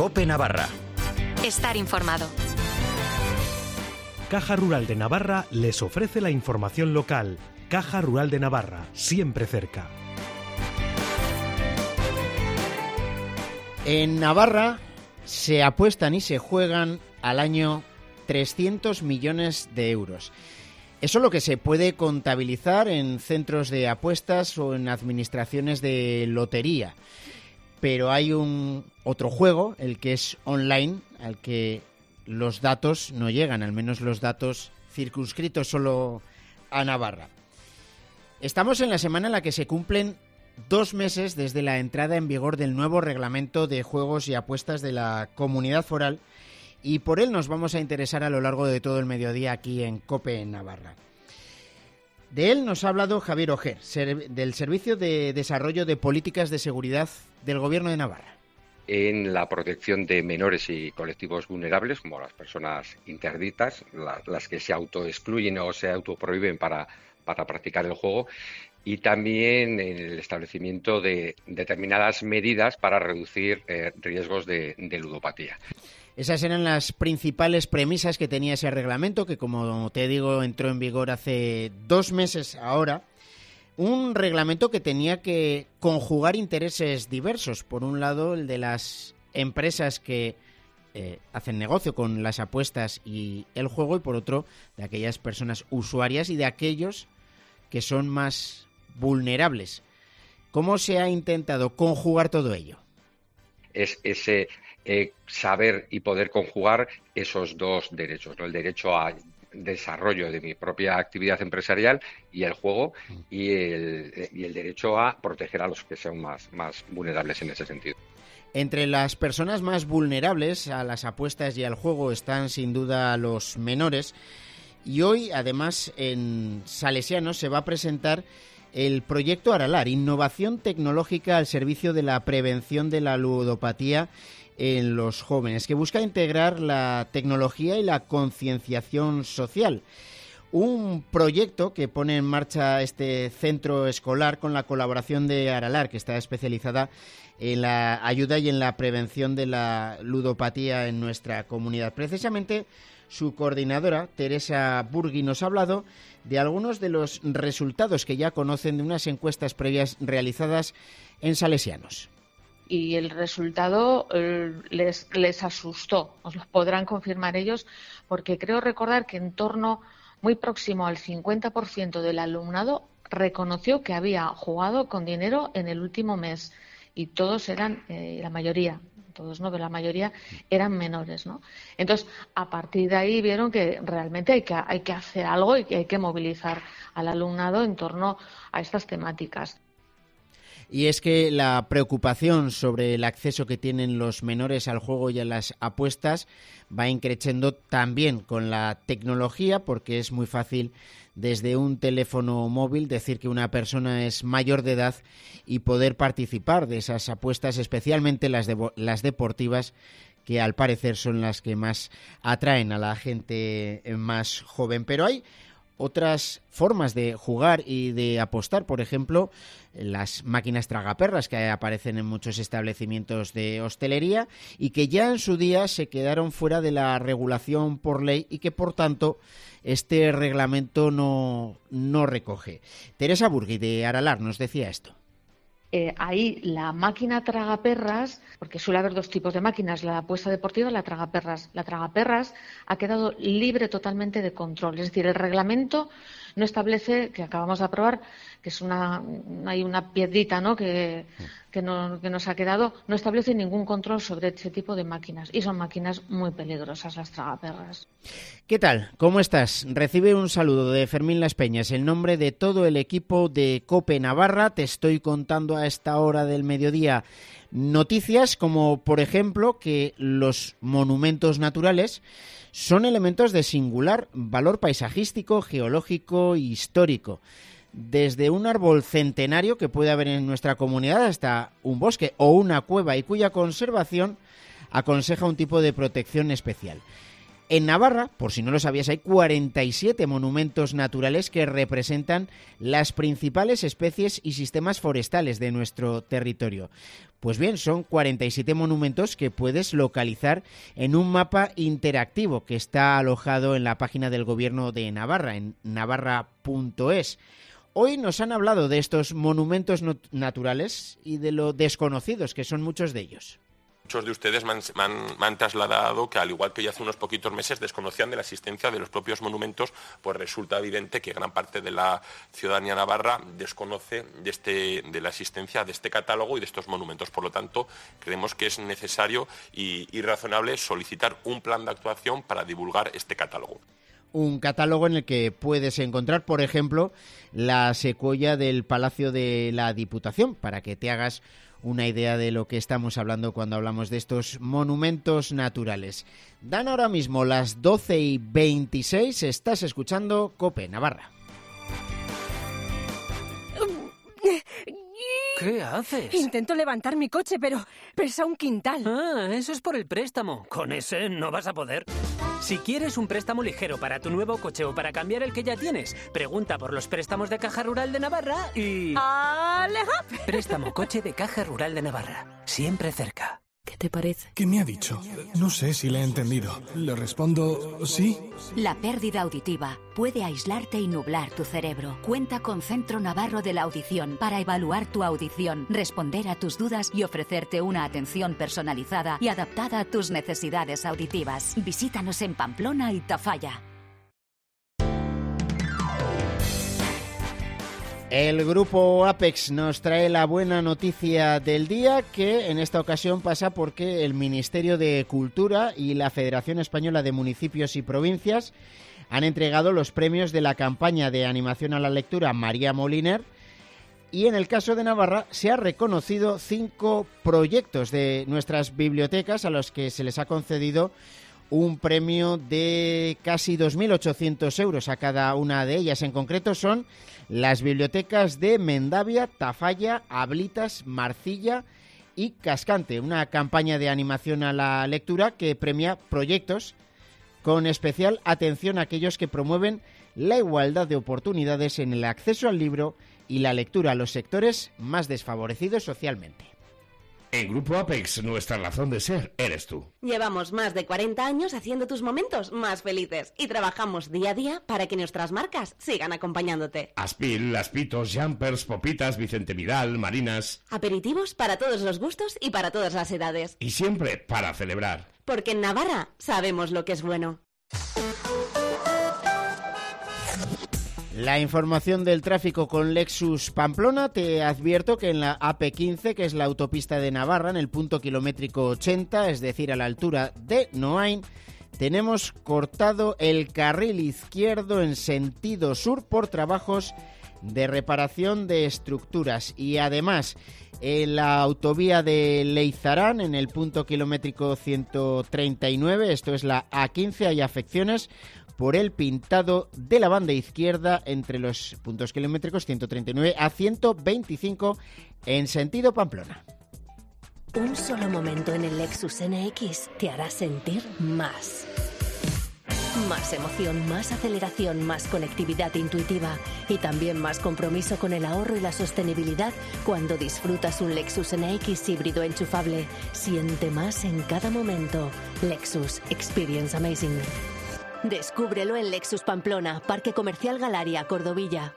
COPE Navarra. Estar informado. Caja Rural de Navarra les ofrece la información local. Caja Rural de Navarra, siempre cerca. En Navarra se apuestan y se juegan al año 300 millones de euros. Eso es lo que se puede contabilizar en centros de apuestas o en administraciones de lotería. Pero hay otro juego, el que es online, al que los datos no llegan, al menos los datos circunscritos solo a Navarra. Estamos en la semana en la que se cumplen 2 meses desde la entrada en vigor del nuevo reglamento de juegos y apuestas de la Comunidad Foral, y por él nos vamos a interesar a lo largo de todo el mediodía aquí en COPE Navarra. De él nos ha hablado Javier Ojer, del Servicio de Desarrollo de Políticas de Seguridad del Gobierno de Navarra. En la protección de menores y colectivos vulnerables, como las personas interditas, las que se autoexcluyen o se autoprohíben para practicar el juego, y también en el establecimiento de determinadas medidas para reducir riesgos de ludopatía. Esas eran las principales premisas que tenía ese reglamento, que, como te digo, entró en vigor hace 2 meses ahora. Un reglamento que tenía que conjugar intereses diversos. Por un lado, el de las empresas que hacen negocio con las apuestas y el juego, y por otro, de aquellas personas usuarias y de aquellos que son más vulnerables. ¿Cómo se ha intentado conjugar todo ello? Es ese saber y poder conjugar esos dos derechos, ¿no? El derecho a desarrollo de mi propia actividad empresarial y el juego, y el derecho a proteger a los que son más vulnerables en ese sentido. Entre las personas más vulnerables a las apuestas y al juego están sin duda los menores, y hoy además en Salesianos se va a presentar el proyecto Aralar, innovación tecnológica al servicio de la prevención de la ludopatía en los jóvenes, que busca integrar la tecnología y la concienciación social. Un proyecto que pone en marcha este centro escolar con la colaboración de Aralar, que está especializada en la ayuda y en la prevención de la ludopatía en nuestra comunidad. Precisamente su coordinadora, Teresa Burgui, nos ha hablado de algunos de los resultados que ya conocen de unas encuestas previas realizadas en Salesianos. Y el resultado les asustó, os lo podrán confirmar ellos, porque creo recordar que en torno muy próximo al 50% del alumnado reconoció que había jugado con dinero en el último mes, y todos eran, la mayoría, todos no, pero la mayoría eran menores, ¿no? Entonces, a partir de ahí vieron que realmente hay que hacer algo y que hay que movilizar al alumnado en torno a estas temáticas. Y es que la preocupación sobre el acceso que tienen los menores al juego y a las apuestas va increciendo también con la tecnología, porque es muy fácil desde un teléfono móvil decir que una persona es mayor de edad y poder participar de esas apuestas, especialmente las deportivas, que al parecer son las que más atraen a la gente más joven. Pero hay otras formas de jugar y de apostar, por ejemplo, las máquinas tragaperras que aparecen en muchos establecimientos de hostelería y que ya en su día se quedaron fuera de la regulación por ley y que, por tanto, este reglamento no recoge. Teresa Burgui, de Aralar, nos decía esto. Ahí la máquina tragaperras, porque suele haber 2 tipos de máquinas, la de apuesta deportiva y la tragaperras. La tragaperras ha quedado libre totalmente de control. Es decir, el reglamento no establece, que acabamos de aprobar, que es hay una piedrita, ¿no?, que nos ha quedado, no establece ningún control sobre ese tipo de máquinas. Y son máquinas muy peligrosas, las tragaperras. ¿Qué tal? ¿Cómo estás? Recibe un saludo de Fermín Las Peñas. En nombre de todo el equipo de COPE Navarra, te estoy contando a esta hora del mediodía noticias como, por ejemplo, que los monumentos naturales son elementos de singular valor paisajístico, geológico e histórico. Desde un árbol centenario que puede haber en nuestra comunidad hasta un bosque o una cueva, y cuya conservación aconseja un tipo de protección especial. En Navarra, por si no lo sabías, hay 47 monumentos naturales que representan las principales especies y sistemas forestales de nuestro territorio. Pues bien, son 47 monumentos que puedes localizar en un mapa interactivo que está alojado en la página del Gobierno de Navarra, en navarra.es. Hoy nos han hablado de estos monumentos naturales y de lo desconocidos que son muchos de ellos. Muchos de ustedes me han trasladado que, al igual que ya hace unos poquitos meses desconocían de la existencia de los propios monumentos, pues resulta evidente que gran parte de la ciudadanía navarra desconoce de la existencia de este catálogo y de estos monumentos. Por lo tanto, creemos que es necesario y razonable solicitar un plan de actuación para divulgar este catálogo. Un catálogo en el que puedes encontrar, por ejemplo, la secuoya del Palacio de la Diputación, para que te hagas una idea de lo que estamos hablando cuando hablamos de estos monumentos naturales. Dan ahora mismo las 12:26, estás escuchando COPE Navarra. ¿Qué haces? Intento levantar mi coche, pero pesa un quintal. Ah, eso es por el préstamo. Con ese no vas a poder. Si quieres un préstamo ligero para tu nuevo coche o para cambiar el que ya tienes, pregunta por los préstamos de Caja Rural de Navarra y... ¡Aleja! Préstamo coche de Caja Rural de Navarra. Siempre cerca. ¿Qué te parece? ¿Qué me ha dicho? No sé si le he entendido. Le respondo sí. La pérdida auditiva puede aislarte y nublar tu cerebro. Cuenta con Centro Navarro de la Audición para evaluar tu audición, responder a tus dudas y ofrecerte una atención personalizada y adaptada a tus necesidades auditivas. Visítanos en Pamplona y Tafalla. El grupo Apex nos trae la buena noticia del día, que en esta ocasión pasa porque el Ministerio de Cultura y la Federación Española de Municipios y Provincias han entregado los premios de la campaña de animación a la lectura María Moliner, y en el caso de Navarra se ha reconocido 5 proyectos de nuestras bibliotecas a los que se les ha concedido un premio de casi 2.800 euros a cada una de ellas. En concreto son las bibliotecas de Mendavia, Tafalla, Ablitas, Marcilla y Cascante, una campaña de animación a la lectura que premia proyectos con especial atención a aquellos que promueven la igualdad de oportunidades en el acceso al libro y la lectura a los sectores más desfavorecidos socialmente. En Grupo Apex, nuestra razón de ser eres tú. Llevamos más de 40 años haciendo tus momentos más felices y trabajamos día a día para que nuestras marcas sigan acompañándote. Aspil, Aspitos, Jumpers, Popitas, Vicente Vidal, Marinas. Aperitivos para todos los gustos y para todas las edades. Y siempre para celebrar. Porque en Navarra sabemos lo que es bueno. La información del tráfico con Lexus Pamplona. Te advierto que en la AP15, que es la autopista de Navarra, en el punto kilométrico 80, es decir, a la altura de Noain, tenemos cortado el carril izquierdo en sentido sur por trabajos de reparación de estructuras. Y además, en la autovía de Leizarán, en el punto kilométrico 139, esto es la A15, hay afecciones por el pintado de la banda izquierda entre los puntos kilométricos 139 a 125 en sentido Pamplona. Un solo momento en el Lexus NX te hará sentir más. Más emoción, más aceleración, más conectividad intuitiva y también más compromiso con el ahorro y la sostenibilidad cuando disfrutas un Lexus NX híbrido enchufable. Siente más en cada momento. Lexus Experience Amazing. Descúbrelo en Lexus Pamplona, Parque Comercial Galaria, Cordovilla.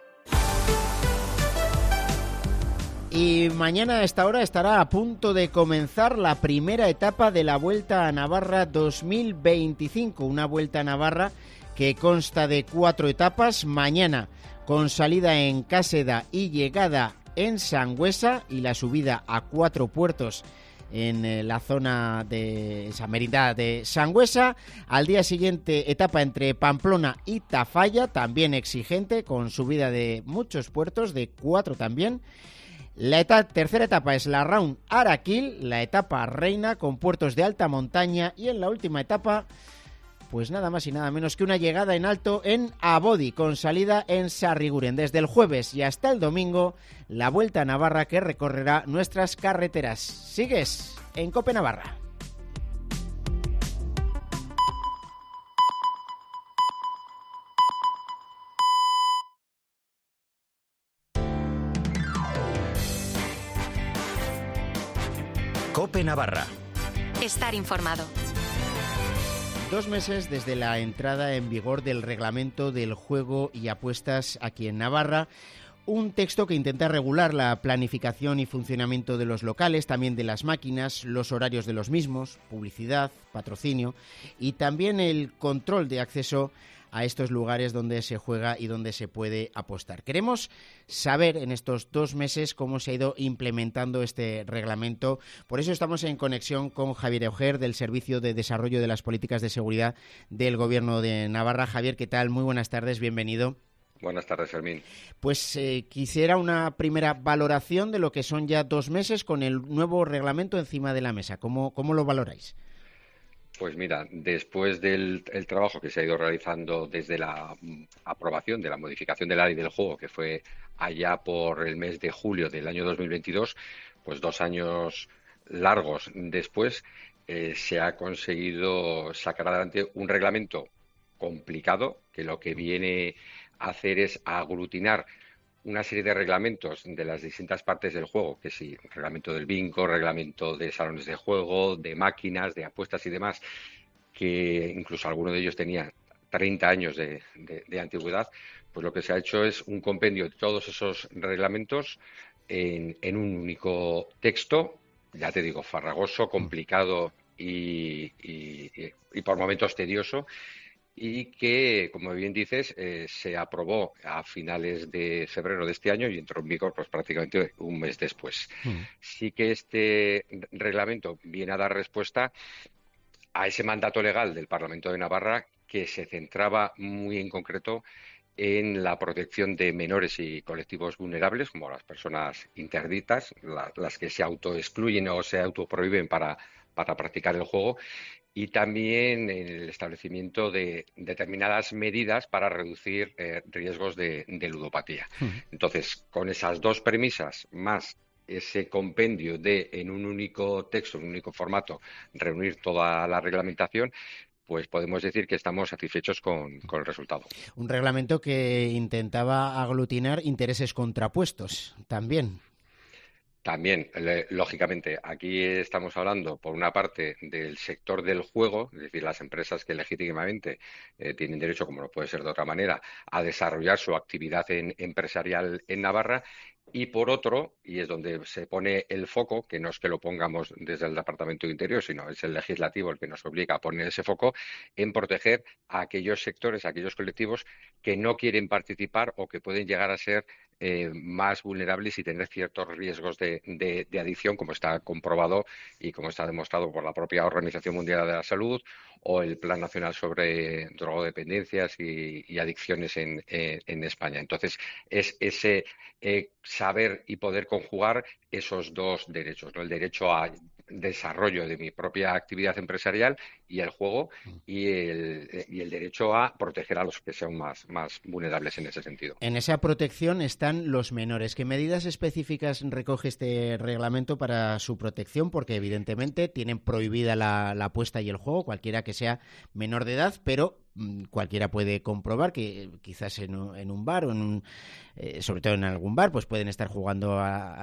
Y mañana a esta hora estará a punto de comenzar la primera etapa de la Vuelta a Navarra 2025. Una Vuelta a Navarra que consta de 4 etapas. Mañana con salida en Cáseda y llegada en Sangüesa y la subida a 4 puertos en la zona de esa merindad de Sangüesa. Al día siguiente, etapa entre Pamplona y Tafalla, también exigente, con subida de muchos puertos, de 4 también. La tercera etapa es la Round Araquil, la etapa reina, con puertos de alta montaña. Y en la última etapa, pues nada más y nada menos que una llegada en alto en Abodi, con salida en Sarriguren. Desde el jueves y hasta el domingo, la Vuelta a Navarra que recorrerá nuestras carreteras. Sigues en COPE Navarra. COPE Navarra. Estar informado. 2 meses desde la entrada en vigor del reglamento del juego y apuestas aquí en Navarra. Un texto que intenta regular la planificación y funcionamiento de los locales, también de las máquinas, los horarios de los mismos, publicidad, patrocinio y también el control de acceso a estos lugares donde se juega y donde se puede apostar. Queremos saber en estos 2 meses cómo se ha ido implementando este reglamento. Por eso estamos en conexión con Javier Auger, del Servicio de Desarrollo de las Políticas de Seguridad del Gobierno de Navarra. Javier, ¿qué tal? Muy buenas tardes, bienvenido. Buenas tardes, Fermín. Pues quisiera una primera valoración de lo que son ya 2 meses con el nuevo reglamento encima de la mesa. ¿Cómo lo valoráis? Pues mira, después del trabajo que se ha ido realizando desde la aprobación de la modificación de la ley del juego, que fue allá por el mes de julio del año 2022, pues 2 años largos después, se ha conseguido sacar adelante un reglamento complicado que lo que viene a hacer es aglutinar una serie de reglamentos de las distintas partes del juego, que sí, reglamento del bingo, reglamento de salones de juego, de máquinas, de apuestas y demás, que incluso alguno de ellos tenía 30 años de antigüedad, pues lo que se ha hecho es un compendio de todos esos reglamentos en un único texto, ya te digo, farragoso, complicado y por momentos tedioso, y que, como bien dices, se aprobó a finales de febrero de este año y entró en vigor pues prácticamente un mes después. Sí que este reglamento viene a dar respuesta a ese mandato legal del Parlamento de Navarra, que se centraba muy en concreto en la protección de menores y colectivos vulnerables, como las personas interditas, las que se autoexcluyen o se autoprohíben para practicar el juego, y también en el establecimiento de determinadas medidas para reducir riesgos de ludopatía. Entonces, con esas 2 premisas, más ese compendio de, en un único texto, en un único formato, reunir toda la reglamentación, pues podemos decir que estamos satisfechos con el resultado. Un reglamento que intentaba aglutinar intereses contrapuestos también. También, lógicamente, aquí estamos hablando, por una parte, del sector del juego, es decir, las empresas que legítimamente tienen derecho, como no puede ser de otra manera, a desarrollar su actividad empresarial en Navarra, y por otro, y es donde se pone el foco, que no es que lo pongamos desde el Departamento de Interior, sino es el legislativo el que nos obliga a poner ese foco, en proteger a aquellos sectores, a aquellos colectivos que no quieren participar o que pueden llegar a ser más vulnerables y tener ciertos riesgos de adicción, como está comprobado y como está demostrado por la propia Organización Mundial de la Salud o el Plan Nacional sobre Drogodependencias y Adicciones en España. Entonces, es ese saber y poder conjugar esos 2 derechos, ¿no? El derecho a desarrollo de mi propia actividad empresarial y el juego, y el derecho a proteger a los que sean más vulnerables en ese sentido. En esa protección están los menores. ¿Qué medidas específicas recoge este reglamento para su protección? Porque evidentemente tienen prohibida la apuesta y el juego, cualquiera que sea menor de edad, pero cualquiera puede comprobar que quizás en un bar o sobre todo en algún bar, pues pueden estar jugando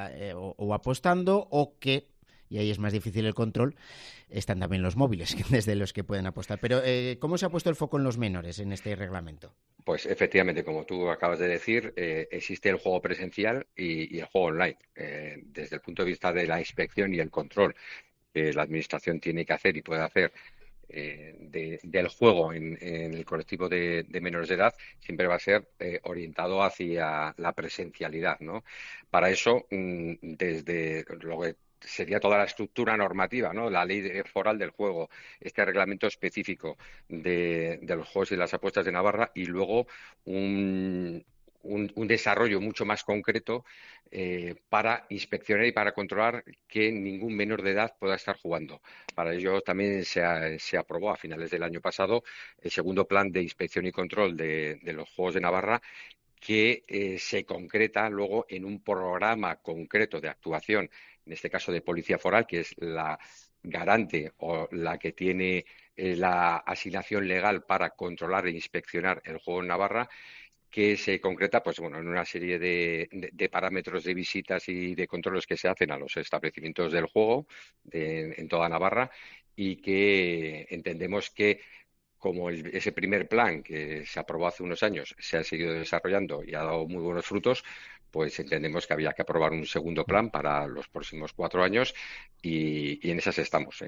o apostando, o que, y ahí es más difícil el control, están también los móviles desde los que pueden apostar. Pero ¿cómo se ha puesto el foco en los menores en este reglamento? Pues efectivamente, como tú acabas de decir, existe el juego presencial y el juego online. Desde el punto de vista de la inspección y el control que la Administración tiene que hacer y puede hacer del juego en el colectivo de menores de edad, siempre va a ser orientado hacia la presencialidad, ¿no? Para eso, desde lo que sería toda la estructura normativa, ¿no? La ley foral del juego, este reglamento específico de los juegos y las apuestas de Navarra, y luego un desarrollo mucho más concreto para inspeccionar y para controlar que ningún menor de edad pueda estar jugando. Para ello también se aprobó a finales del año pasado el segundo plan de inspección y control de los Juegos de Navarra, que se concreta luego en un programa concreto de actuación, en este caso de Policía Foral, que es la garante o la que tiene la asignación legal para controlar e inspeccionar el juego en Navarra, que se concreta pues bueno, en una serie de parámetros de visitas y de controles que se hacen a los establecimientos del juego en toda Navarra, y que entendemos que como ese primer plan que se aprobó hace unos años se ha seguido desarrollando y ha dado muy buenos frutos, pues entendemos que había que aprobar un segundo plan para los próximos 4 años, y en esas estamos,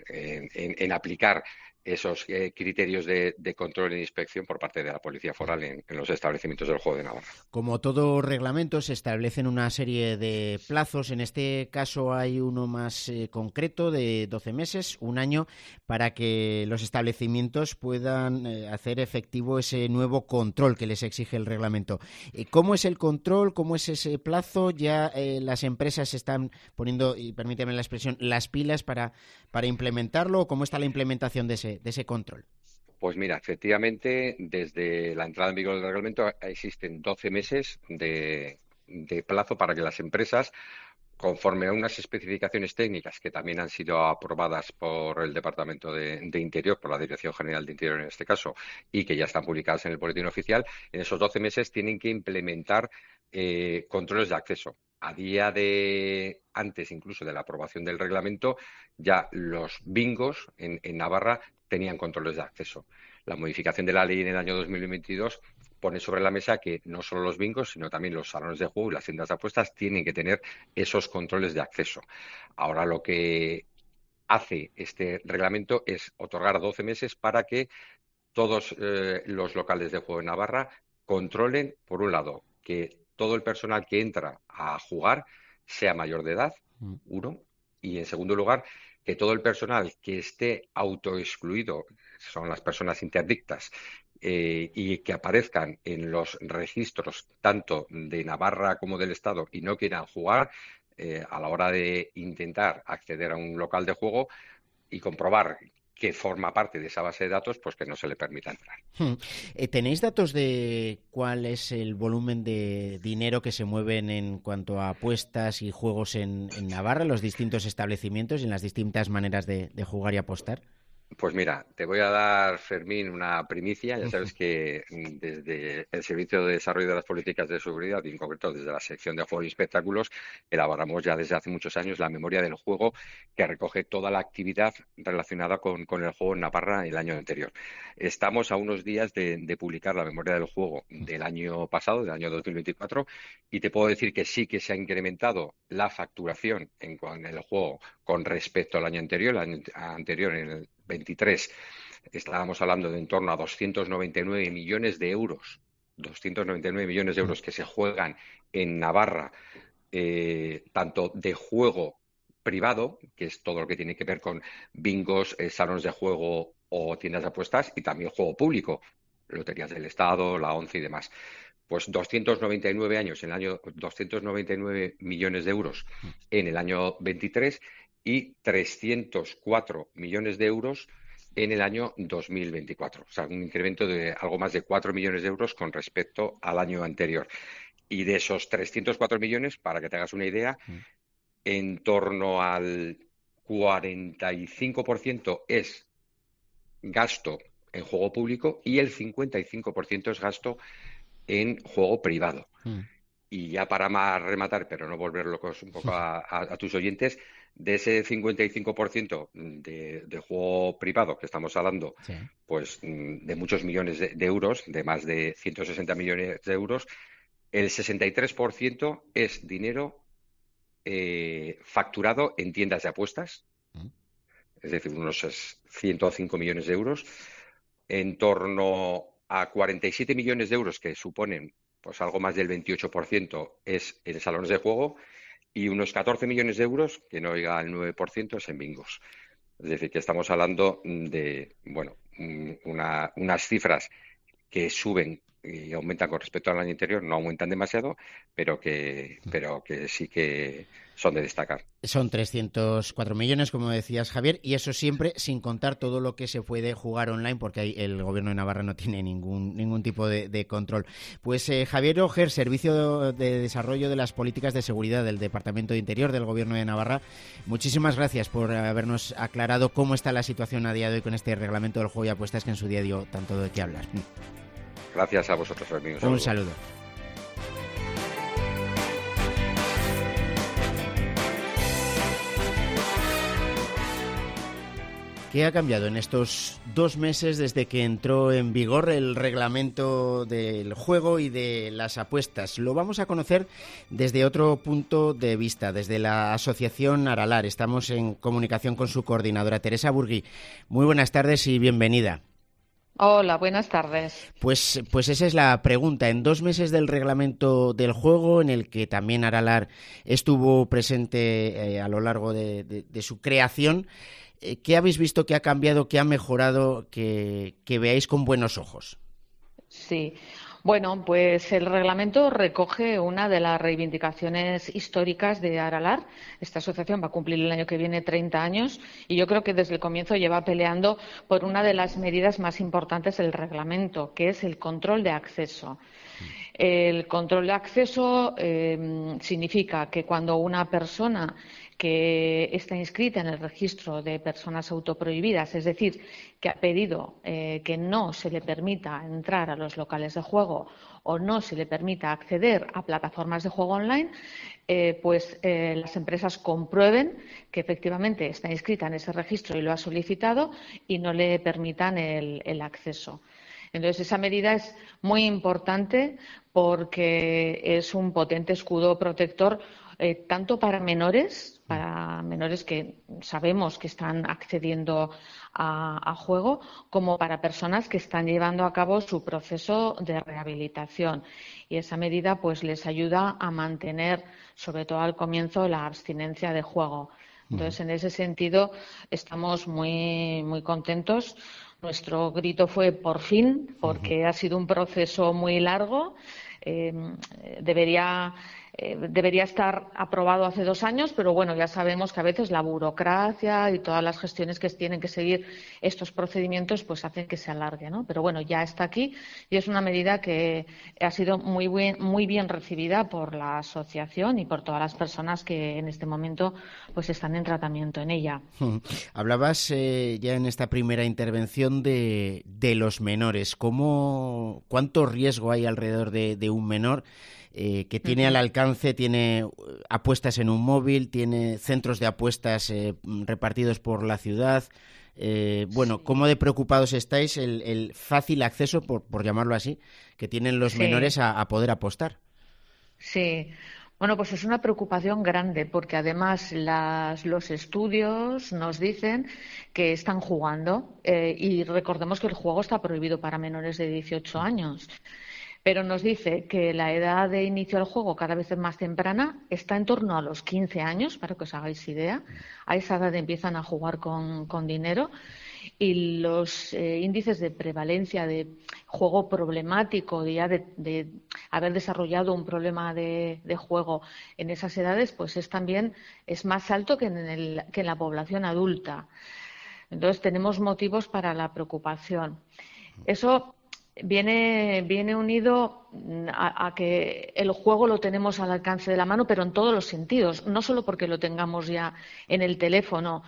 en aplicar esos criterios de control e inspección por parte de la Policía Foral en los establecimientos del juego de Navarra. Como todo reglamento, se establecen una serie de plazos. En este caso hay uno más concreto de 12 meses, un año, para que los establecimientos puedan hacer efectivo ese nuevo control que les exige el reglamento. ¿Cómo es el control? ¿Cómo es ese plazo? Ya las empresas se están poniendo, y permíteme la expresión, las pilas para implementarlo. ¿Cómo está la implementación de ese control? Pues mira, efectivamente, desde la entrada en vigor del reglamento existen 12 meses de plazo para que las empresas, conforme a unas especificaciones técnicas que también han sido aprobadas por el Departamento de Interior, por la Dirección General de Interior en este caso, y que ya están publicadas en el Boletín Oficial, en esos 12 meses tienen que implementar controles de acceso. A día de antes incluso de la aprobación del reglamento, ya los bingos en Navarra tenían controles de acceso. La modificación de la ley en el año 2022 pone sobre la mesa que no solo los bingos, sino también los salones de juego y las tiendas de apuestas tienen que tener esos controles de acceso. Ahora lo que hace este reglamento es otorgar 12 meses para que todos los locales de juego en Navarra controlen, por un lado, que todo el personal que entra a jugar sea mayor de edad, uno, y en segundo lugar, que todo el personal que esté autoexcluido, son las personas interdictas, y que aparezcan en los registros tanto de Navarra como del Estado y no quieran jugar, a la hora de intentar acceder a un local de juego y comprobar que forma parte de esa base de datos, pues que no se le permita entrar. ¿Tenéis datos de cuál es el volumen de dinero que se mueven en cuanto a apuestas y juegos en Navarra, en los distintos establecimientos y en las distintas maneras de jugar y apostar? Pues mira, te voy a dar, Fermín, una primicia. Ya sabes que desde el Servicio de Desarrollo de las Políticas de Seguridad, y en concreto desde la sección de Juegos y Espectáculos, elaboramos ya desde hace muchos años la memoria del juego, que recoge toda la actividad relacionada con el juego en Navarra el año anterior. Estamos a unos días de publicar la memoria del juego del año pasado, del año 2024, y te puedo decir que sí que se ha incrementado la facturación en el juego con respecto al año anterior. El año anterior, en el 23, estábamos hablando de en torno a 299 millones de euros. 299 millones de euros que se juegan en Navarra, tanto de juego privado, que es todo lo que tiene que ver con bingos, salones de juego o tiendas de apuestas, y también juego público, loterías del Estado, la ONCE y demás. Pues 299 millones de euros en el año 23 y 304 millones de euros en el año 2024. O sea, un incremento de algo más de 4 millones de euros con respecto al año anterior. Y de esos 304 millones, para que te hagas una idea, en torno al 45% es gasto en juego público y el 55% es gasto en juego privado. Y ya para rematar, pero no volver locos un poco a tus oyentes, de ese 55% de juego privado que estamos hablando, sí, pues de muchos millones de euros, de más de 160 millones de euros, el 63% es dinero facturado en tiendas de apuestas, es decir, unos 105 millones de euros, en torno a 47 millones de euros, que suponen pues algo más del 28%, es en salones de juego, y unos 14 millones de euros, que no llega al 9%, es en bingos. Es decir, que estamos hablando de, bueno, unas cifras que suben y aumentan con respecto al año anterior, no aumentan demasiado, pero que sí que son de destacar. Son 304 millones, como decías, Javier, y eso siempre sin contar todo lo que se puede jugar online, porque ahí el Gobierno de Navarra no tiene ningún tipo de control. Pues Javier Ojer, Servicio de Desarrollo de las Políticas de Seguridad del Departamento de Interior del Gobierno de Navarra, muchísimas gracias por habernos aclarado cómo está la situación a día de hoy con este reglamento del juego y apuestas, que en su día dio tanto de qué hablar. Gracias a vosotros, amigos. Un saludo. ¿Qué ha cambiado en estos 2 meses desde que entró en vigor el reglamento del juego y de las apuestas? Lo vamos a conocer desde otro punto de vista, desde la asociación Aralar. Estamos en comunicación con su coordinadora, Teresa Burgui. Muy buenas tardes y bienvenida. Hola, buenas tardes. Pues esa es la pregunta. En 2 meses del reglamento del juego, en el que también Aralar estuvo presente a lo largo de su creación, ¿qué habéis visto que ha cambiado, que ha mejorado, que veáis con buenos ojos? Sí, bueno, pues el reglamento recoge una de las reivindicaciones históricas de Aralar. Esta asociación va a cumplir el año que viene 30 años y yo creo que desde el comienzo lleva peleando por una de las medidas más importantes del reglamento, que es el control de acceso. El control de acceso significa que cuando una persona que está inscrita en el registro de personas autoprohibidas, es decir, que ha pedido que no se le permita entrar a los locales de juego o no se le permita acceder a plataformas de juego online, las empresas comprueben que efectivamente está inscrita en ese registro y lo ha solicitado y no le permitan el acceso. Entonces, esa medida es muy importante porque es un potente escudo protector tanto para menores que sabemos que están accediendo a juego, como para personas que están llevando a cabo su proceso de rehabilitación. Y esa medida pues les ayuda a mantener, sobre todo al comienzo, la abstinencia de juego. Entonces, en ese sentido, estamos muy, muy contentos. Nuestro grito fue por fin, porque ha sido un proceso muy largo. Debería estar aprobado hace 2 años, pero bueno, ya sabemos que a veces la burocracia y todas las gestiones que tienen que seguir estos procedimientos pues hacen que se alargue, ¿no? Pero bueno, ya está aquí y es una medida que ha sido muy bien recibida por la asociación y por todas las personas que en este momento pues están en tratamiento en ella. Hablabas ya en esta primera intervención de los menores. ¿Cuánto riesgo hay alrededor de un menor que tiene al alcance, tiene apuestas en un móvil, tiene centros de apuestas repartidos por la ciudad? ¿Cómo de preocupados estáis el fácil acceso, por llamarlo así, que tienen los menores a poder apostar? Sí. Bueno, pues es una preocupación grande porque además los estudios nos dicen que están jugando y recordemos que el juego está prohibido para menores de 18 años. Pero nos dice que la edad de inicio del juego cada vez es más temprana, está en torno a los 15 años, para que os hagáis idea. A esa edad empiezan a jugar con dinero y los índices de prevalencia de juego problemático, de haber desarrollado un problema de juego en esas edades, pues es más alto que en la población adulta. Entonces tenemos motivos para la preocupación. Eso viene unido a que el juego lo tenemos al alcance de la mano, pero en todos los sentidos, no solo porque lo tengamos ya en el teléfono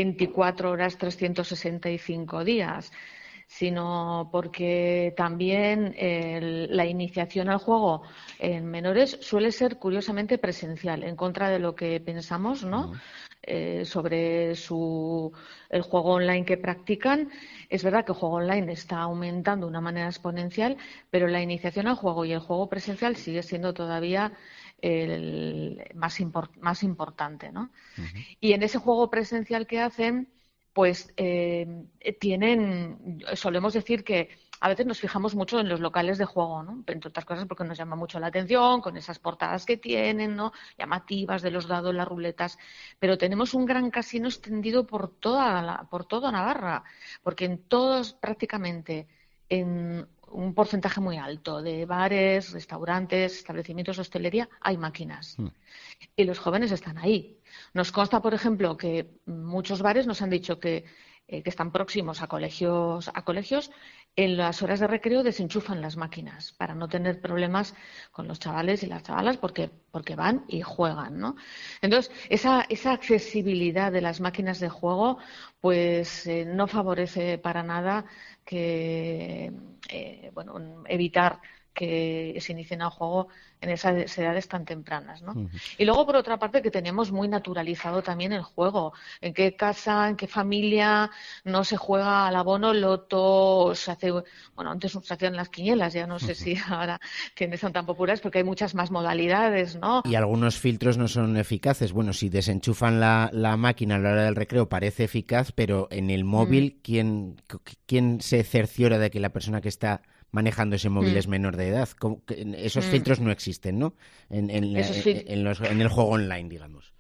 24 horas, 365 días, sino porque también la iniciación al juego en menores suele ser curiosamente presencial, en contra de lo que pensamos, ¿no? Sobre el juego online que practican. Es verdad que el juego online está aumentando de una manera exponencial, pero la iniciación al juego y el juego presencial sigue siendo todavía el más importante, ¿no? Y en ese juego presencial que hacen, pues solemos decir que a veces nos fijamos mucho en los locales de juego, ¿no? Entre otras cosas porque nos llama mucho la atención con esas portadas que tienen, ¿no? Llamativas de los dados, las ruletas, pero tenemos un gran casino extendido por toda Navarra, porque en todos prácticamente, en un porcentaje muy alto de bares, restaurantes, establecimientos de hostelería, hay máquinas. Y los jóvenes están ahí. Nos consta, por ejemplo, que muchos bares nos han dicho que están próximos a colegios en las horas de recreo desenchufan las máquinas para no tener problemas con los chavales y las chavalas porque van y juegan, ¿no? Entonces, esa accesibilidad de las máquinas de juego pues no favorece para nada que evitar que se inicien al juego en esas edades tan tempranas, ¿no? Uh-huh. Y luego, por otra parte, que tenemos muy naturalizado también el juego. ¿En qué casa, en qué familia no se juega al abono, loto, se hace... Bueno, antes se hacían las quinielas, ya no sé si ahora son tan populares porque hay muchas más modalidades, ¿no? Y algunos filtros no son eficaces. Bueno, si desenchufan la máquina a la hora del recreo parece eficaz, pero en el móvil, ¿quién se cerciora de que la persona que está manejando ese móvil es menor de edad? Esos filtros no existen, ¿no? En el juego online, digamos.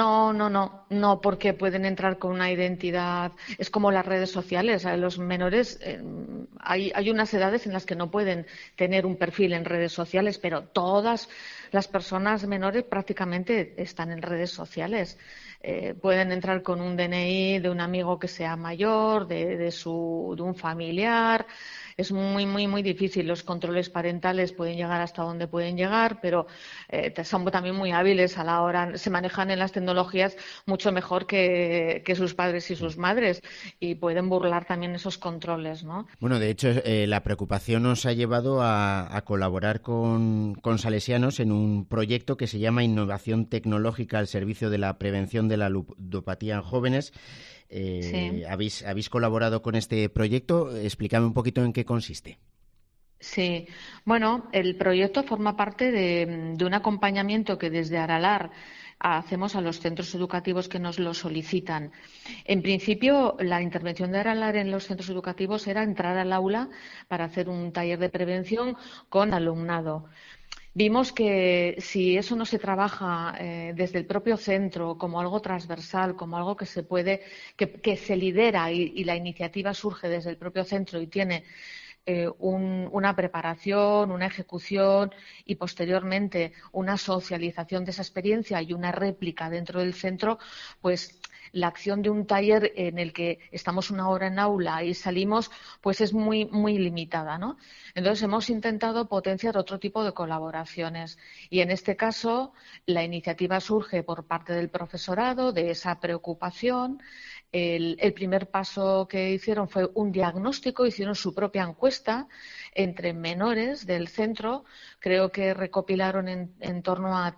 No, porque pueden entrar con una identidad. Es como las redes sociales. Los menores, hay unas edades en las que no pueden tener un perfil en redes sociales, pero todas las personas menores prácticamente están en redes sociales. Pueden entrar con un DNI de un amigo que sea mayor, de un familiar. Es muy, muy, muy difícil. Los controles parentales pueden llegar hasta donde pueden llegar, pero son también muy hábiles a la hora. Se manejan en las tecnologías mucho mejor que sus padres y sus madres y pueden burlar también esos controles, ¿no? Bueno, de hecho, la preocupación nos ha llevado a colaborar con Salesianos en un proyecto que se llama Innovación Tecnológica al Servicio de la Prevención de la Ludopatía en Jóvenes. Sí. ¿Habéis colaborado con este proyecto? Explícame un poquito en qué consiste. Sí, bueno, el proyecto forma parte de un acompañamiento que desde Aralar hacemos a los centros educativos que nos lo solicitan. En principio, la intervención de Aralar en los centros educativos era entrar al aula para hacer un taller de prevención con alumnado. Vimos que si eso no se trabaja desde el propio centro como algo transversal, como algo que se puede, que se lidera y la iniciativa surge desde el propio centro y tiene una preparación, una ejecución y posteriormente una socialización de esa experiencia y una réplica dentro del centro, pues la acción de un taller en el que estamos una hora en aula y salimos, pues es muy, muy limitada, ¿no? Entonces hemos intentado potenciar otro tipo de colaboraciones y en este caso la iniciativa surge por parte del profesorado, de esa preocupación. El primer paso que hicieron fue un diagnóstico, hicieron su propia encuesta entre menores del centro, creo que recopilaron en torno a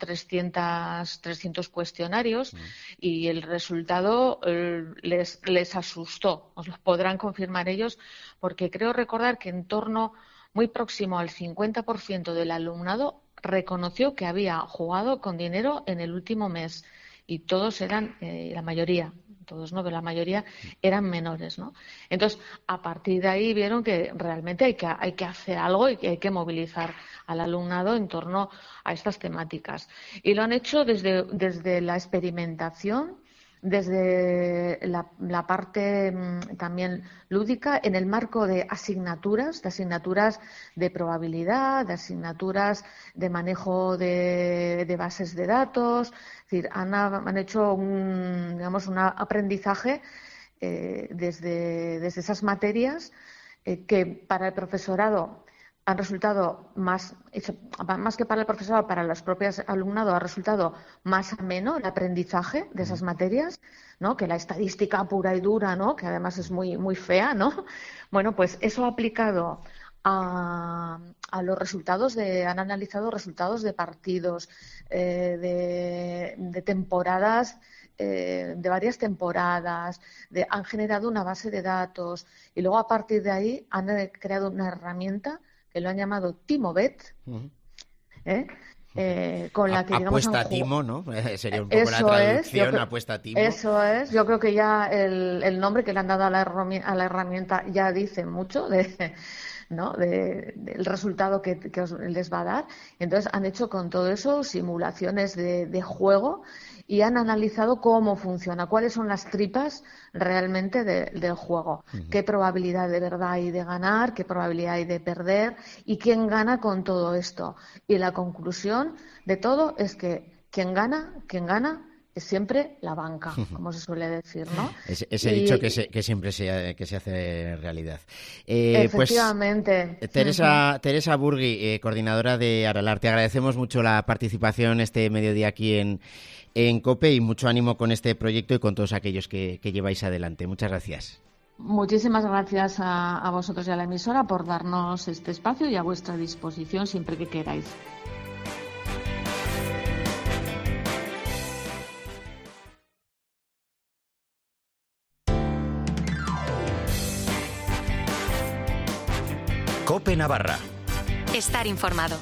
300 cuestionarios y el resultado les asustó, os lo podrán confirmar ellos, porque creo recordar que en torno muy próximo al 50% del alumnado reconoció que había jugado con dinero en el último mes y todos eran, la mayoría, todos no, pero la mayoría eran menores, ¿no? Entonces, a partir de ahí vieron que realmente hay que hacer algo y que hay que movilizar al alumnado en torno a estas temáticas. Y lo han hecho desde la experimentación, desde la parte también lúdica, en el marco de asignaturas de probabilidad, de asignaturas de manejo de bases de datos. Es decir, han hecho un aprendizaje desde esas materias que para el profesorado han resultado más que para el profesorado, para los propios alumnados ha resultado más ameno el aprendizaje de esas materias, ¿no? Que la estadística pura y dura, ¿no? Que además es muy, muy fea, ¿no? Bueno, pues eso aplicado a los resultados han analizado resultados de partidos, de temporadas, de varias temporadas, han generado una base de datos y luego a partir de ahí han creado una herramienta que lo han llamado Timobet, con la que apuesta Timo, ¿no? Sería un poco eso la traducción, apuesta Timo. Eso es, yo creo que ya el nombre que le han dado a la herramienta ya dice mucho del resultado que les va a dar. Entonces han hecho con todo eso simulaciones de juego y han analizado cómo funciona, cuáles son las tripas realmente del juego, qué probabilidad de verdad hay de ganar, qué probabilidad hay de perder y quién gana con todo esto. Y la conclusión de todo es que quien gana siempre la banca, como se suele decir, ¿no? Ese dicho que siempre se hace realidad. Efectivamente. Pues, Teresa Burgui, coordinadora de Aralar, te agradecemos mucho la participación este mediodía aquí en COPE y mucho ánimo con este proyecto y con todos aquellos que lleváis adelante. Muchas gracias. Muchísimas gracias a vosotros y a la emisora por darnos este espacio y a vuestra disposición siempre que queráis. COPE Navarra. Estar informado.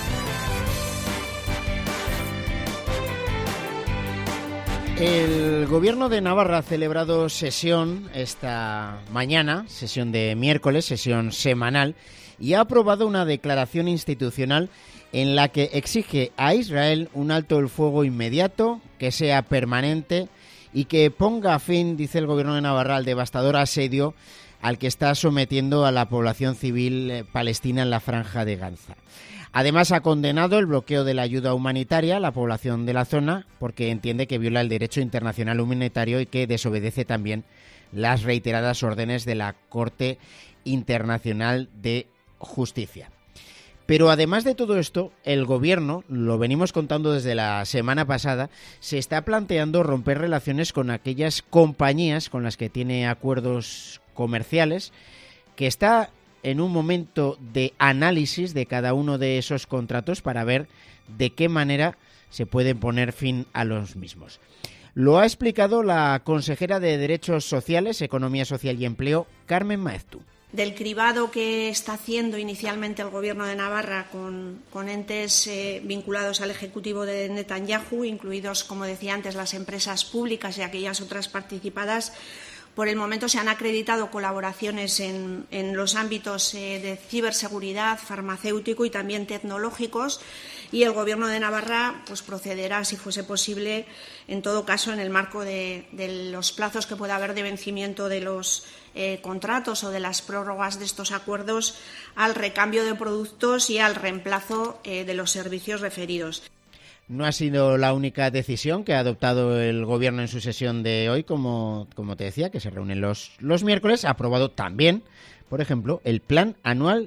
El Gobierno de Navarra ha celebrado sesión esta mañana, sesión de miércoles, sesión semanal, y ha aprobado una declaración institucional en la que exige a Israel un alto el fuego inmediato, que sea permanente y que ponga fin, dice el Gobierno de Navarra, al devastador asedio al que está sometiendo a la población civil palestina en la Franja de Gaza. Además, ha condenado el bloqueo de la ayuda humanitaria a la población de la zona porque entiende que viola el derecho internacional humanitario y que desobedece también las reiteradas órdenes de la Corte Internacional de Justicia. Pero además de todo esto, el Gobierno, lo venimos contando desde la semana pasada, se está planteando romper relaciones con aquellas compañías con las que tiene acuerdos comerciales, que está en un momento de análisis de cada uno de esos contratos para ver de qué manera se puede poner fin a los mismos. Lo ha explicado la consejera de Derechos Sociales, Economía Social y Empleo, Carmen Maeztu. Del cribado que está haciendo inicialmente el Gobierno de Navarra con entes vinculados al Ejecutivo de Netanyahu, incluidos, como decía antes, las empresas públicas y aquellas otras participadas. Por el momento se han acreditado colaboraciones en los ámbitos de ciberseguridad, farmacéutico y también tecnológicos, y el Gobierno de Navarra pues procederá, si fuese posible, en todo caso, en el marco de los plazos que pueda haber de vencimiento de los contratos o de las prórrogas de estos acuerdos, al recambio de productos y al reemplazo de los servicios referidos. No ha sido la única decisión que ha adoptado el Gobierno en su sesión de hoy, como te decía, que se reúnen los miércoles. Ha aprobado también, por ejemplo, el Plan Anual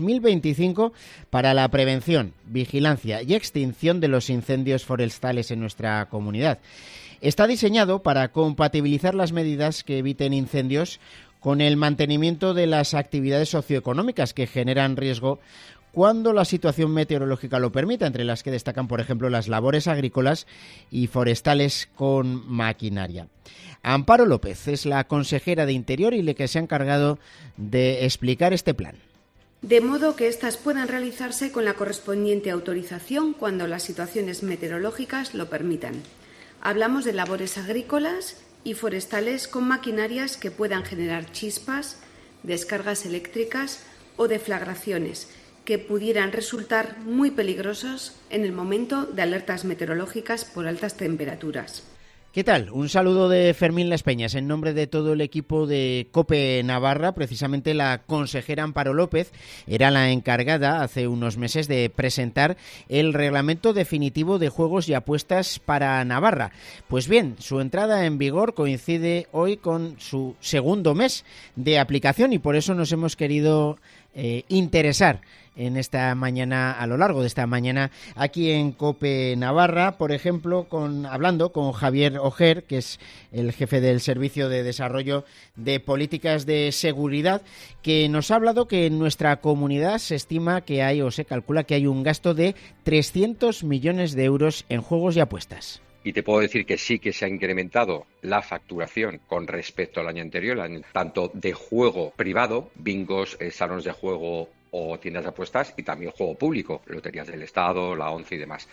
2025 para la prevención, vigilancia y extinción de los incendios forestales en nuestra comunidad. Está diseñado para compatibilizar las medidas que eviten incendios con el mantenimiento de las actividades socioeconómicas que generan riesgo cuando la situación meteorológica lo permita, entre las que destacan, por ejemplo, las labores agrícolas y forestales con maquinaria. Amparo López es la consejera de Interior y la que se ha encargado de explicar este plan. De modo que éstas puedan realizarse con la correspondiente autorización cuando las situaciones meteorológicas lo permitan. Hablamos de labores agrícolas y forestales con maquinarias que puedan generar chispas, descargas eléctricas o deflagraciones, que pudieran resultar muy peligrosos en el momento de alertas meteorológicas por altas temperaturas. ¿Qué tal? Un saludo de Fermín Las Peñas. En nombre de todo el equipo de COPE Navarra, precisamente la consejera Amparo López era la encargada hace unos meses de presentar el reglamento definitivo de juegos y apuestas para Navarra. Pues bien, su entrada en vigor coincide hoy con su segundo mes de aplicación y por eso nos hemos querido interesar en esta mañana, a lo largo de esta mañana, aquí en COPE Navarra, por ejemplo, hablando con Javier Ojer, que es el jefe del Servicio de Desarrollo de Políticas de Seguridad, que nos ha hablado que en nuestra comunidad se estima que hay, o se calcula que hay un gasto de 300 millones de euros en juegos y apuestas. Y te puedo decir que sí que se ha incrementado la facturación con respecto al año anterior, tanto de juego privado, bingos, salones de juego o tiendas de apuestas, y también juego público, loterías del Estado, la ONCE y demás.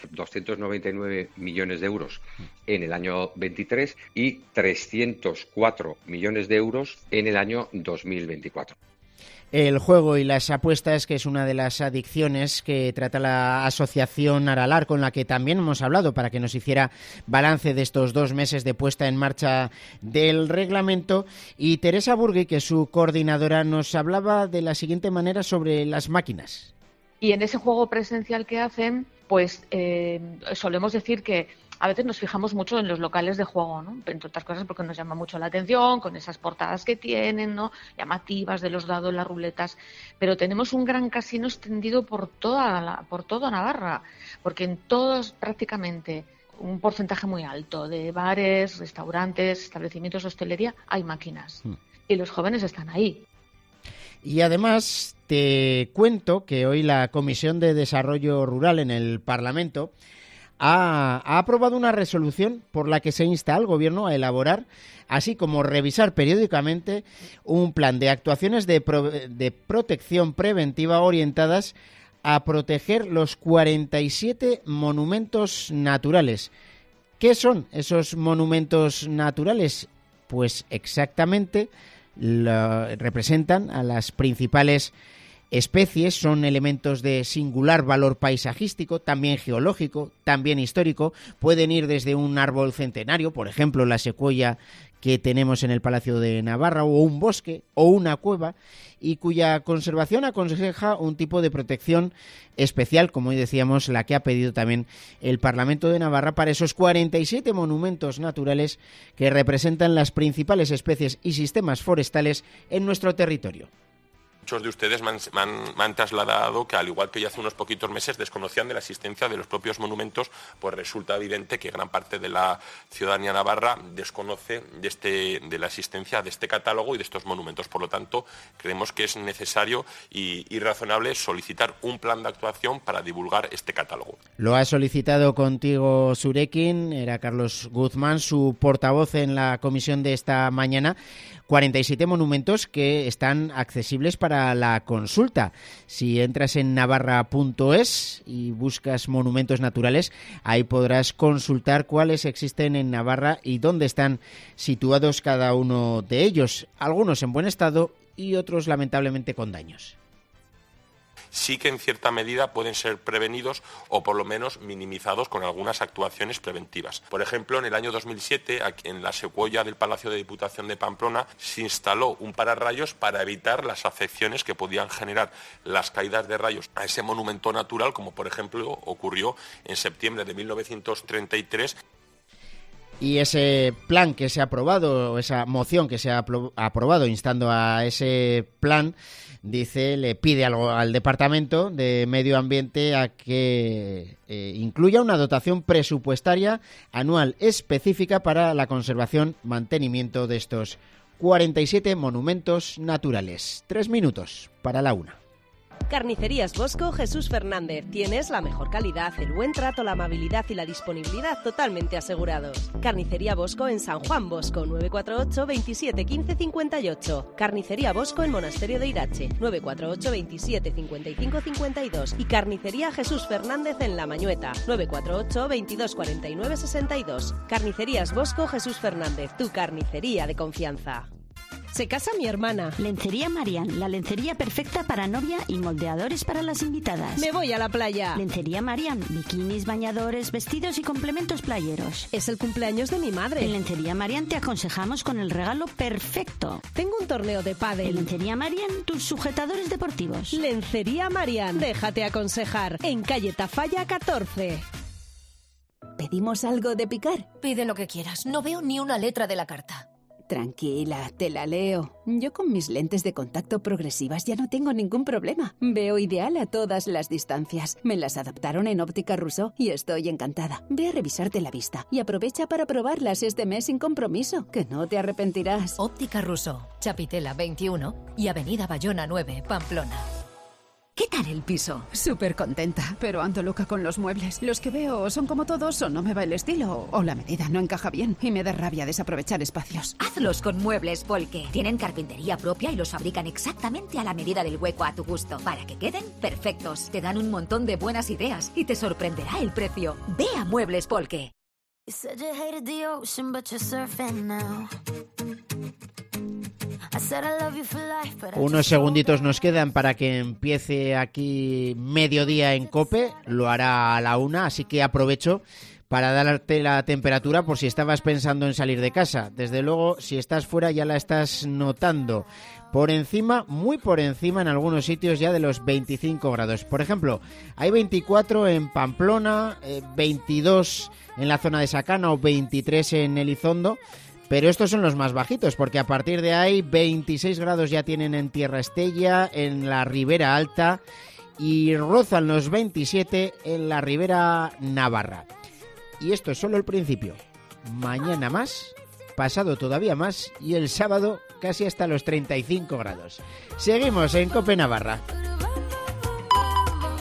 299 millones de euros en el año 23 y 304 millones de euros en el año 2024. El juego y las apuestas, que es una de las adicciones que trata la asociación Aralar, con la que también hemos hablado para que nos hiciera balance de estos 2 meses de puesta en marcha del reglamento. Y Teresa Burgui, que es su coordinadora, nos hablaba de la siguiente manera sobre las máquinas. Y en ese juego presencial que hacen, pues solemos decir que a veces nos fijamos mucho en los locales de juego, ¿no? Entre otras cosas porque nos llama mucho la atención, con esas portadas que tienen, ¿no? Llamativas de los dados, las ruletas, pero tenemos un gran casino extendido por toda Navarra, porque en todos prácticamente un porcentaje muy alto de bares, restaurantes, establecimientos de hostelería hay máquinas y los jóvenes están ahí. Y además te cuento que hoy la Comisión de Desarrollo Rural en el Parlamento ha aprobado una resolución por la que se insta al Gobierno a elaborar, así como revisar periódicamente, un plan de actuaciones de protección preventiva orientadas a proteger los 47 monumentos naturales. ¿Qué son esos monumentos naturales? Pues exactamente representan a las principales especies, son elementos de singular valor paisajístico, también geológico, también histórico. Pueden ir desde un árbol centenario, por ejemplo la secuoya que tenemos en el Palacio de Navarra, o un bosque o una cueva, y cuya conservación aconseja un tipo de protección especial, como hoy decíamos, la que ha pedido también el Parlamento de Navarra para esos 47 monumentos naturales que representan las principales especies y sistemas forestales en nuestro territorio. Muchos de ustedes me han trasladado que, al igual que ya hace unos poquitos meses desconocían de la existencia de los propios monumentos, pues resulta evidente que gran parte de la ciudadanía navarra desconoce de la existencia de este catálogo y de estos monumentos. Por lo tanto, creemos que es necesario y razonable solicitar un plan de actuación para divulgar este catálogo. Lo ha solicitado contigo Surekin, era Carlos Guzmán, su portavoz en la comisión de esta mañana. 47 monumentos que están accesibles para la consulta. Si entras en navarra.es y buscas monumentos naturales, ahí podrás consultar cuáles existen en Navarra y dónde están situados cada uno de ellos. Algunos en buen estado y otros lamentablemente con daños. Sí que en cierta medida pueden ser prevenidos o por lo menos minimizados con algunas actuaciones preventivas. Por ejemplo, en el año 2007, aquí en la secuoya del Palacio de Diputación de Pamplona, se instaló un pararrayos para evitar las afecciones que podían generar las caídas de rayos a ese monumento natural, como por ejemplo ocurrió en septiembre de 1933. Y ese plan que se ha aprobado, esa moción que se ha aprobado instando a ese plan, le pide al Departamento de Medio Ambiente a que incluya una dotación presupuestaria anual específica para la conservación, mantenimiento de estos 47 monumentos naturales. 3 minutos para la 1. Carnicerías Bosco Jesús Fernández. Tienes la mejor calidad, el buen trato, la amabilidad y la disponibilidad totalmente asegurados. Carnicería Bosco en San Juan Bosco, 948 27 15 58. Carnicería Bosco en Monasterio de Irache, 948 27 55 52. Y Carnicería Jesús Fernández en La Mañueta, 948 22 49 62. Carnicerías Bosco Jesús Fernández, tu carnicería de confianza. Se casa mi hermana. Lencería Marian, la lencería perfecta para novia y moldeadores para las invitadas. Me voy a la playa. Lencería Marian, bikinis, bañadores, vestidos y complementos playeros. Es el cumpleaños de mi madre. En Lencería Marian te aconsejamos con el regalo perfecto. Tengo un torneo de pádel. En Lencería Marian, tus sujetadores deportivos. Lencería Marian, déjate aconsejar. En calle Tafalla 14. ¿Pedimos algo de picar? Pide lo que quieras. No veo ni una letra de la carta. Tranquila, te la leo. Yo con mis lentes de contacto progresivas ya no tengo ningún problema. Veo ideal a todas las distancias. Me las adaptaron en Óptica Rousseau y estoy encantada. Ve a revisarte la vista y aprovecha para probarlas este mes sin compromiso, que no te arrepentirás. Óptica Rousseau, Chapitela 21 y Avenida Bayona 9, Pamplona. ¿Qué tal el piso? Súper contenta, pero ando loca con los muebles. Los que veo son como todos o no me va el estilo o la medida no encaja bien y me da rabia desaprovechar espacios. Hazlos con Muebles Polke. Tienen carpintería propia y los fabrican exactamente a la medida del hueco a tu gusto, para que queden perfectos. Te dan un montón de buenas ideas y te sorprenderá el precio. Ve a Muebles Polke. Unos segunditos nos quedan para que empiece aquí Mediodía en COPE, lo hará a la 1, así que aprovecho para darte la temperatura por si estabas pensando en salir de casa. Desde luego, si estás fuera ya la estás notando. Por encima, muy por encima en algunos sitios ya de los 25 grados. Por ejemplo, hay 24 en Pamplona, 22 en la zona de Sacana o 23 en Elizondo. Pero estos son los más bajitos, porque a partir de ahí 26 grados ya tienen en Tierra Estella, en la Ribera Alta, y rozan los 27 en la Ribera Navarra. Y esto es solo el principio. Mañana más, pasado todavía más, y el sábado casi hasta los 35 grados. Seguimos en COPE Navarra.